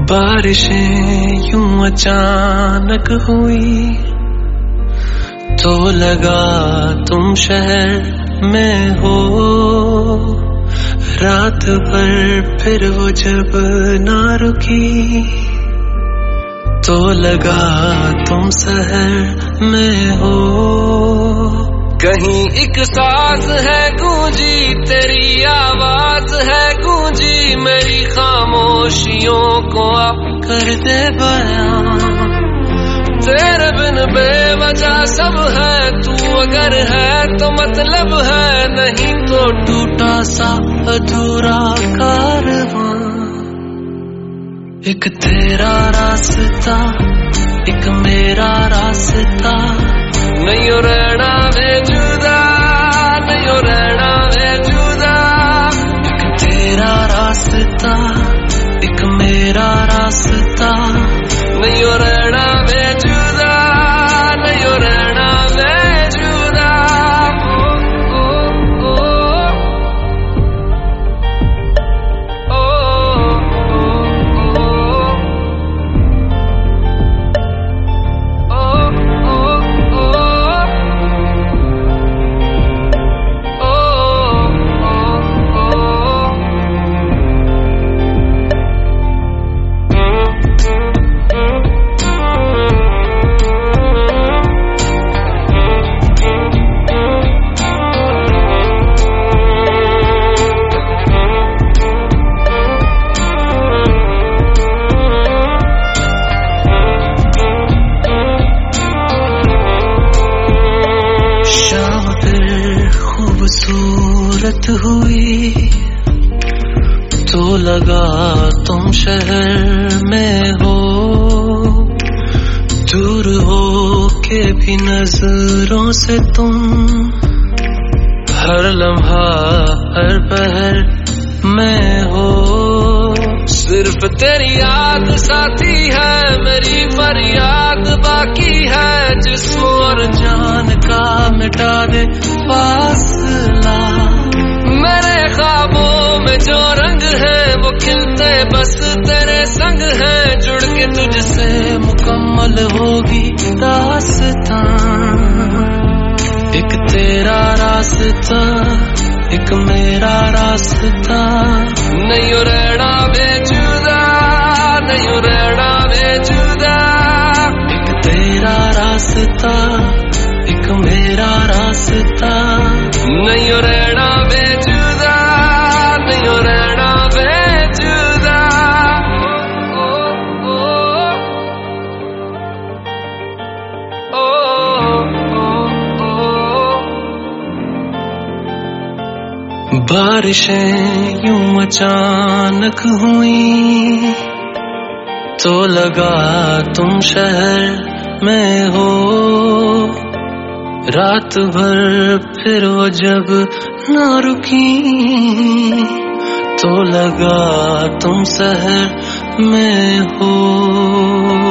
बारिशें यूं अचानक हुई तो लगा तुम शहर में हो। रात भर फिर वो जब ना रुकी तो लगा तुम शहर में हो। कहीं एक साज है गूंजी तेरी आवाज है गूंजी मेरी खामोशियों को आप कर दे बयां। तेरे बिन बेवजह सब है तू अगर है तो मतलब है नहीं तो टूटा सा अधूरा कारवां। एक तेरा रास्ता एक मेरा रास्ता नहीं हो रहना वे जुदा नहीं हो रहना वे जुदा। एक तेरा रास्ता एक मेरा रास्ता नहीं हो रहना वे जुदा नहीं हो रहना वे जुदा। खूबसूरत हुई तो लगा तुम शहर में हो। दूर हो के भी नजरों से तुम हर लम्हा हर पहर में हो। सिर्फ तेरी याद साथी है मेरी फरियाद बाकी है जिस्म और जान का मिटा दे फासला। मेरे ख्वाबों में जो रंग है वो खिलते बस तेरे संग है जुड़ के तुझसे मुकम्मल होगी दास्तां। एक तेरा रास्ता एक मेरा रास्ता नहीं हो रहना बेजुदा नहीं हो रहना बेजुदा। एक तेरा रास्ता एक मेरा रास्ता नहीं हो रहना बेजुदा नहीं हो रहना बेजुदा। बारिशें यूं अचानक हुई तो लगा तुम शहर में हो। रात भर फिर वो जब ना रुकी तो लगा तुम शहर में हो।